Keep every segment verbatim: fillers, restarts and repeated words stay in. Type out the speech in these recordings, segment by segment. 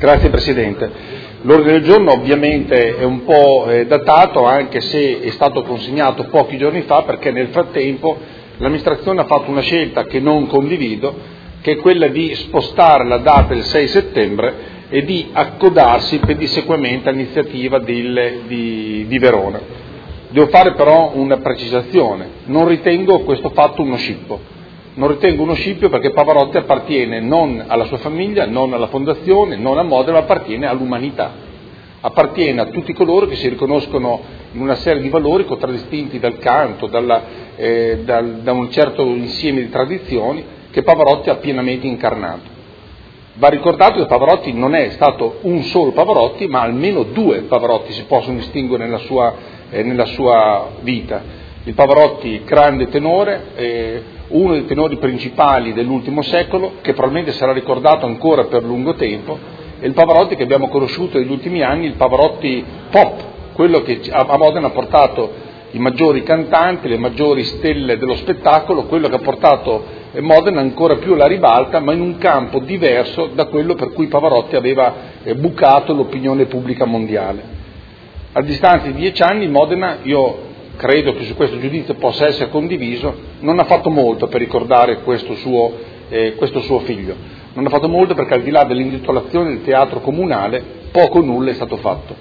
Grazie Presidente. L'ordine del giorno ovviamente è un po' eh, datato, anche se è stato consegnato pochi giorni fa, perché nel frattempo l'amministrazione ha fatto una scelta che non condivido, che è quella di spostare la data del sei settembre e di accodarsi pedissequamente all'iniziativa di, di, di Verona. Devo fare però una precisazione: non ritengo questo fatto uno scippo. Non ritengo uno scippo perché Pavarotti appartiene non alla sua famiglia, non alla fondazione, non a Modena, ma appartiene all'umanità. Appartiene a tutti coloro che si riconoscono in una serie di valori contraddistinti dal canto, dalla, eh, dal, da un certo insieme di tradizioni che Pavarotti ha pienamente incarnato. Va ricordato che Pavarotti non è stato un solo Pavarotti, ma almeno due Pavarotti si possono distinguere nella sua, eh, nella sua vita. Il Pavarotti grande tenore, eh, uno dei tenori principali dell'ultimo secolo, che probabilmente sarà ricordato ancora per lungo tempo, e il Pavarotti che abbiamo conosciuto negli ultimi anni, il Pavarotti pop, quello che a Modena ha portato i maggiori cantanti, le maggiori stelle dello spettacolo, quello che ha portato Modena ancora più alla ribalta, ma in un campo diverso da quello per cui Pavarotti aveva bucato l'opinione pubblica mondiale. A distanza di dieci anni Modena, io credo che su questo giudizio possa essere condiviso, non ha fatto molto per ricordare questo suo, eh, questo suo figlio. Non ha fatto molto perché al di là dell'intitolazione del teatro comunale, poco o nulla è stato fatto.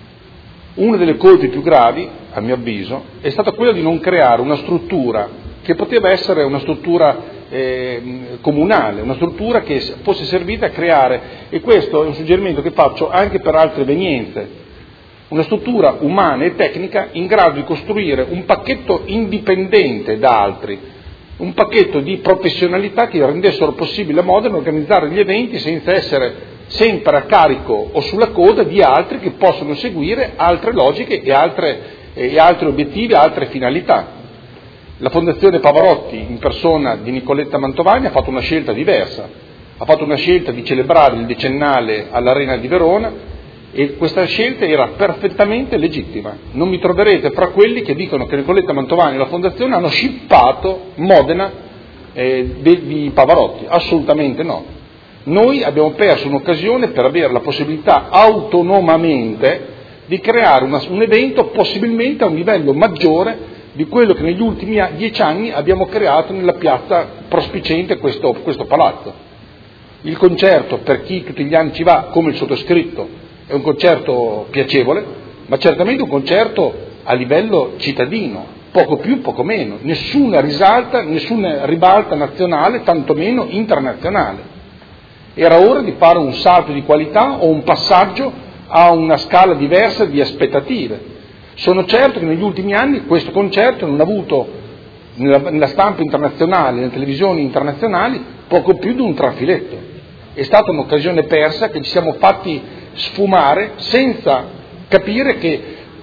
Una delle colpe più gravi, a mio avviso, è stata quella di non creare una struttura che poteva essere una struttura eh, comunale, una struttura che fosse servita a creare, e questo è un suggerimento che faccio anche per altre evenienze, una struttura umana e tecnica in grado di costruire un pacchetto indipendente da altri, un pacchetto di professionalità che rendessero possibile a Modena organizzare gli eventi senza essere sempre a carico o sulla coda di altri che possono seguire altre logiche e, altre, e altri obiettivi, altre finalità. La Fondazione Pavarotti, in persona di Nicoletta Mantovani, ha fatto una scelta diversa, ha fatto una scelta di celebrare il decennale all'Arena di Verona, e questa scelta era perfettamente legittima. Non mi troverete fra quelli che dicono che Nicoletta Mantovani e la Fondazione hanno scippato Modena eh, di, di Pavarotti, assolutamente no. Noi abbiamo perso un'occasione per avere la possibilità autonomamente di creare una, un evento possibilmente a un livello maggiore di quello che negli ultimi dieci anni abbiamo creato nella piazza prospiciente questo, questo palazzo. Il concerto, per chi tutti gli anni ci va, come il sottoscritto, è un concerto piacevole, ma certamente un concerto a livello cittadino, poco più, poco meno, nessuna risalta, nessuna ribalta nazionale, tantomeno internazionale. Era ora di fare un salto di qualità o un passaggio a una scala diversa di aspettative. Sono certo che negli ultimi anni questo concerto non ha avuto nella, nella stampa internazionale, nelle televisioni internazionali, poco più di un trafiletto. È stata un'occasione persa che ci siamo fatti sfumare senza capire che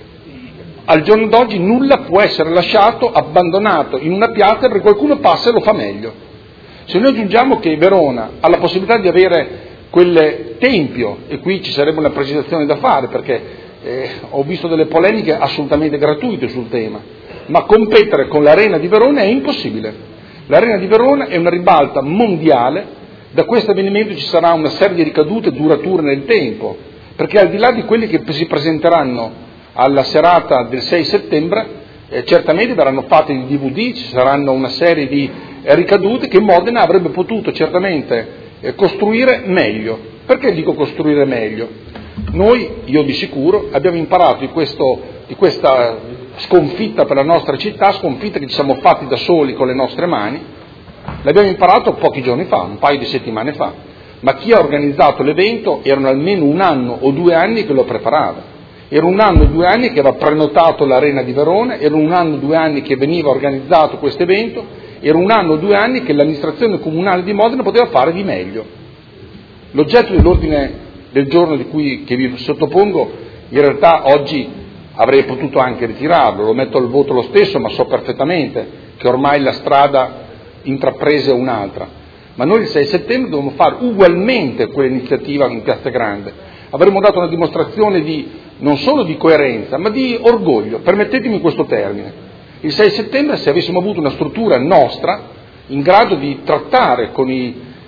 al giorno d'oggi nulla può essere lasciato, abbandonato in una piazza perché qualcuno passa e lo fa meglio. Se noi aggiungiamo che Verona ha la possibilità di avere quel tempio, e qui ci sarebbe una precisazione da fare perché eh, ho visto delle polemiche assolutamente gratuite sul tema, ma competere con l'Arena di Verona è impossibile. L'Arena di Verona è una ribalta mondiale. Da questo avvenimento ci sarà una serie di ricadute durature nel tempo, perché al di là di quelli che si presenteranno alla serata del sei settembre, eh, certamente verranno fatti i D V D, ci saranno una serie di eh, ricadute che Modena avrebbe potuto certamente eh, costruire meglio. Perché dico costruire meglio? Noi, io di sicuro, abbiamo imparato di, questo, di questa sconfitta per la nostra città, sconfitta che ci siamo fatti da soli con le nostre mani. L'abbiamo imparato pochi giorni fa, un paio di settimane fa, ma chi ha organizzato l'evento erano almeno un anno o due anni che lo preparava. Era un anno e due anni che aveva prenotato l'Arena di Verona, era un anno e due anni che veniva organizzato questo evento, era un anno e due anni che l'amministrazione comunale di Modena poteva fare di meglio. L'oggetto dell'ordine del giorno di cui che vi sottopongo, in realtà oggi avrei potuto anche ritirarlo, lo metto al voto lo stesso, ma so perfettamente che ormai la strada intrapresa è un'altra, ma noi il sei settembre dobbiamo fare ugualmente quell'iniziativa in Piazza Grande. Avremmo dato una dimostrazione di non solo di coerenza, ma di orgoglio, permettetemi questo termine. Il sei settembre, se avessimo avuto una struttura nostra in grado di trattare con i,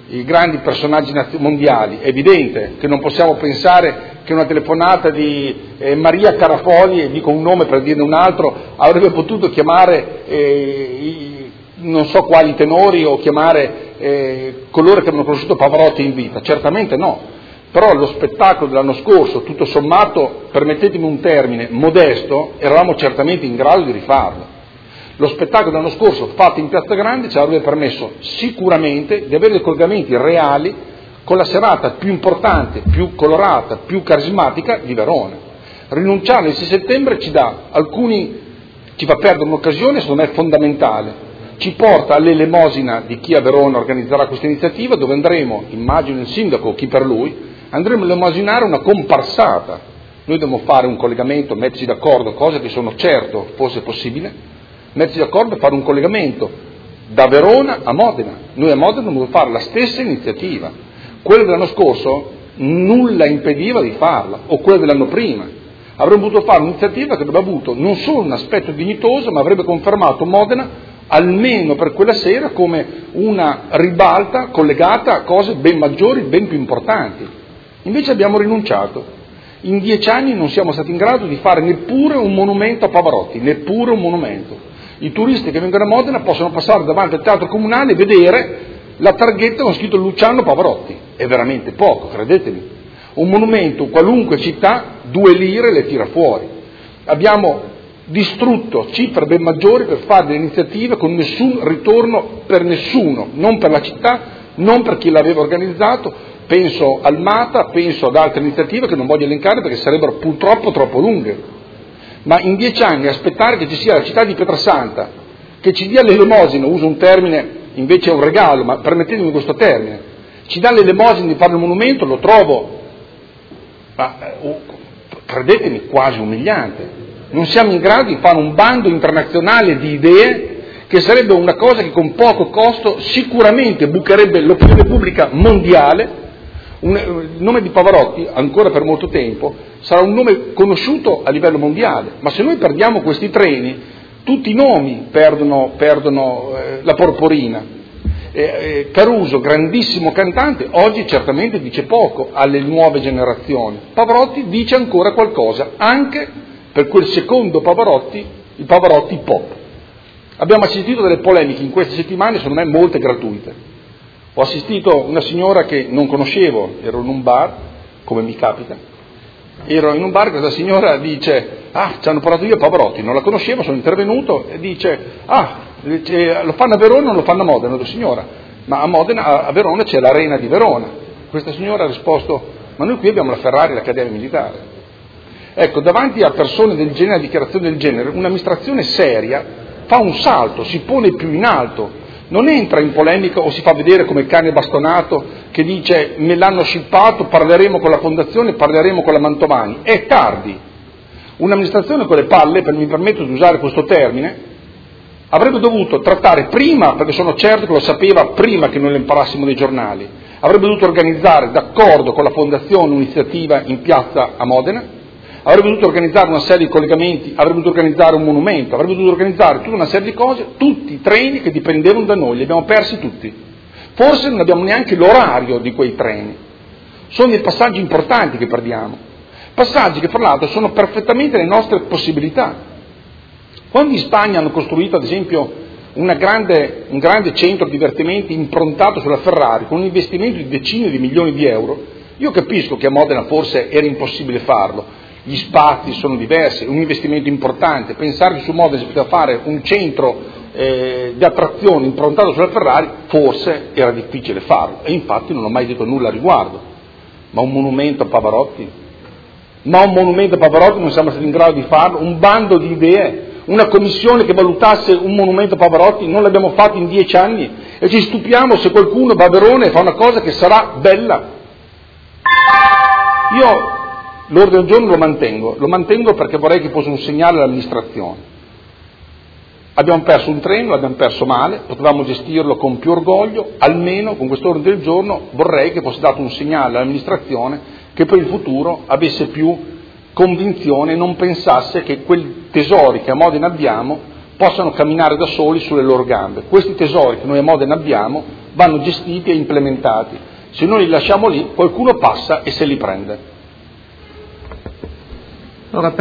i grandi personaggi mondiali. È evidente che non possiamo pensare che una telefonata di eh, Maria Carafoli, e dico un nome per dirne un altro, avrebbe potuto chiamare eh, i, non so quali tenori o chiamare eh, coloro che hanno conosciuto Pavarotti in vita. Certamente no. Però lo spettacolo dell'anno scorso, tutto sommato, permettetemi un termine, modesto, eravamo certamente in grado di rifarlo. Lo spettacolo dell'anno scorso fatto in Piazza Grande ci avrebbe permesso sicuramente di avere dei collegamenti reali con la serata più importante, più colorata, più carismatica di Verona. Rinunciare il sei settembre ci dà alcuni, ci fa perdere un'occasione, secondo me fondamentale, ci porta all'elemosina di chi a Verona organizzerà questa iniziativa, dove andremo, immagino il sindaco, chi per lui, andremo a elemosinare una comparsata. Noi dobbiamo fare un collegamento, metterci d'accordo, cosa che sono certo fosse possibile, metterci d'accordo e fare un collegamento da Verona a Modena. Noi a Modena dobbiamo fare la stessa iniziativa. Quella dell'anno scorso nulla impediva di farla, o quella dell'anno prima. Avremmo potuto fare un'iniziativa che avrebbe avuto non solo un aspetto dignitoso, ma avrebbe confermato Modena almeno per quella sera come una ribalta collegata a cose ben maggiori, ben più importanti. Invece abbiamo rinunciato. In dieci anni non siamo stati in grado di fare neppure un monumento a Pavarotti, neppure un monumento. I turisti che vengono a Modena possono passare davanti al teatro comunale e vedere la targhetta con scritto Luciano Pavarotti. È veramente poco, credetemi. Un monumento, qualunque città, due lire le tira fuori. Abbiamo distrutto cifre ben maggiori per fare delle iniziative con nessun ritorno per nessuno, non per la città, non per chi l'aveva organizzato. Penso al Mata, penso ad altre iniziative che non voglio elencare perché sarebbero purtroppo troppo lunghe. Ma in dieci anni aspettare che ci sia la città di Pietrasanta, che ci dia l'elemosina, uso un termine, invece è un regalo, ma permettetemi questo termine, ci dà l'elemosina di fare il monumento, lo trovo, ma, oh, credetemi, quasi umiliante. Non siamo in grado di fare un bando internazionale di idee, che sarebbe una cosa che con poco costo sicuramente bucherebbe l'opinione pubblica mondiale. Un, il nome di Pavarotti, ancora per molto tempo, sarà un nome conosciuto a livello mondiale, ma se noi perdiamo questi treni, tutti i nomi perdono, perdono eh, la porporina. Eh, eh, Caruso, grandissimo cantante, oggi certamente dice poco alle nuove generazioni. Pavarotti dice ancora qualcosa, anche per quel secondo Pavarotti, il Pavarotti pop. Abbiamo assistito a delle polemiche in queste settimane, secondo me molte gratuite. Ho assistito a una signora che non conoscevo, ero in un bar, come mi capita, ero in un bar, questa signora dice, ah, ci hanno parlato io a Pavarotti, non la conoscevo, sono intervenuto, e dice, ah, lo fanno a Verona o lo fanno a Modena? Dico, signora, ma a Modena, a Verona c'è l'Arena di Verona. Questa signora ha risposto, ma noi qui abbiamo la Ferrari e l'Accademia Militare. Ecco, davanti a persone del genere, a dichiarazioni del genere, un'amministrazione seria fa un salto, si pone più in alto, non entra in polemica o si fa vedere come cane bastonato che dice me l'hanno scippato, parleremo con la fondazione, parleremo con la Mantovani. È tardi. Un'amministrazione con le palle, per mi permetto di usare questo termine, avrebbe dovuto trattare prima, perché sono certo che lo sapeva prima che noi lo imparassimo nei giornali, avrebbe dovuto organizzare d'accordo con la fondazione un'iniziativa in piazza a Modena, avrebbe dovuto organizzare una serie di collegamenti, avrebbe dovuto organizzare un monumento, avrebbe dovuto organizzare tutta una serie di cose, tutti i treni che dipendevano da noi, li abbiamo persi tutti. Forse non abbiamo neanche l'orario di quei treni. Sono dei passaggi importanti che perdiamo, passaggi che fra l'altro sono perfettamente le nostre possibilità. Quando in Spagna hanno costruito ad esempio una grande, un grande centro di divertimenti improntato sulla Ferrari con un investimento di decine di milioni di euro, io capisco che a Modena forse era impossibile farlo. Gli spazi sono diversi, è un investimento importante, pensare che su Modena si poteva fare un centro eh, di attrazione improntato sulla Ferrari, forse era difficile farlo, e infatti non ho mai detto nulla a riguardo. Ma un monumento a Pavarotti? Ma un monumento a Pavarotti non siamo stati in grado di farlo? Un bando di idee? Una commissione che valutasse un monumento a Pavarotti? Non l'abbiamo fatto in dieci anni e ci stupiamo se qualcuno va a Verona e fa una cosa che sarà bella. Io l'ordine del giorno lo mantengo, lo mantengo perché vorrei che fosse un segnale all'amministrazione. Abbiamo perso un treno, l'abbiamo perso male, potevamo gestirlo con più orgoglio, almeno con quest'ordine del giorno vorrei che fosse dato un segnale all'amministrazione che per il futuro avesse più convinzione e non pensasse che quei tesori che a Modena abbiamo possano camminare da soli sulle loro gambe. Questi tesori che noi a Modena abbiamo vanno gestiti e implementati. Se noi li lasciamo lì, qualcuno passa e se li prende. Allora,